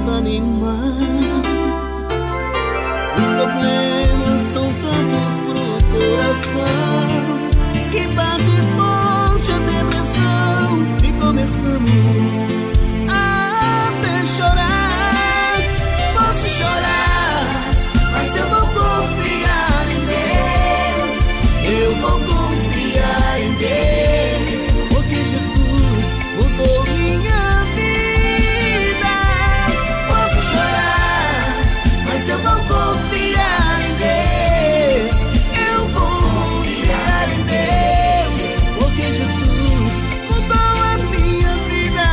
desanimar. Os problemas são tantos pro coração que bate forte a depressão e começamos a até chorar. Posso chorar, mas eu vou confiar em Deus. Eu vou confiar em Deus, porque Jesus mudou minha vida. Posso chorar, mas eu vou confiar em Deus. Eu vou confiar em Deus, porque Jesus mudou a minha vida.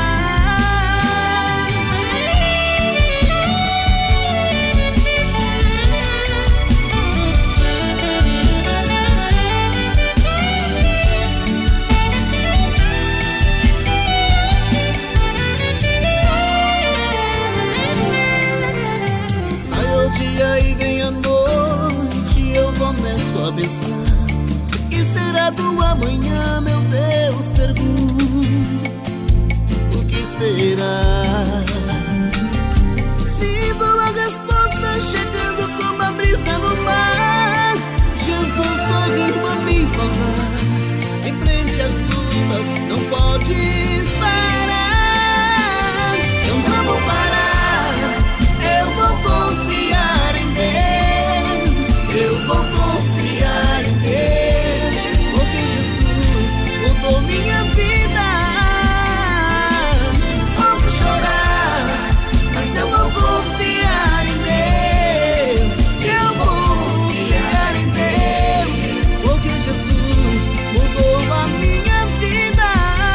Sai o dia e vem a noite, eu começo a pensar: o que será do amanhã, meu Deus, pergunto. O que será? Sinto a resposta chegando como a brisa no mar. Jesus sorri pra me falar: em frente às lutas não podes parar. Eu não vou parar, eu vou confiar em Deus. Eu vou confiar em Deus, porque Jesus mudou minha vida. Posso chorar, mas eu vou confiar em Deus. Eu vou confiar em Deus, porque Jesus mudou a minha vida.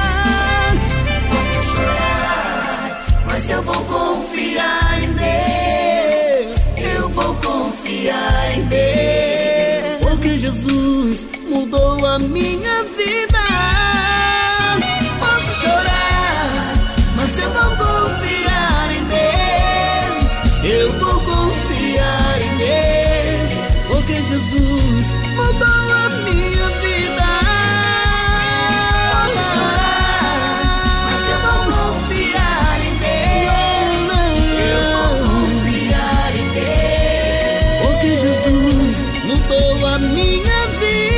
Posso chorar, mas eu vou confiar em Deus. Eu vou confiar em Deus, porque Jesus mudou a minha vida. Posso chorar, mas eu vou confiar em Deus. Eu vou confiar em Deus, porque Jesus mudou a minha vida. Posso chorar, mas eu vou confiar em Deus. Eu vou confiar em Deus, porque Jesus mudou a minha vida.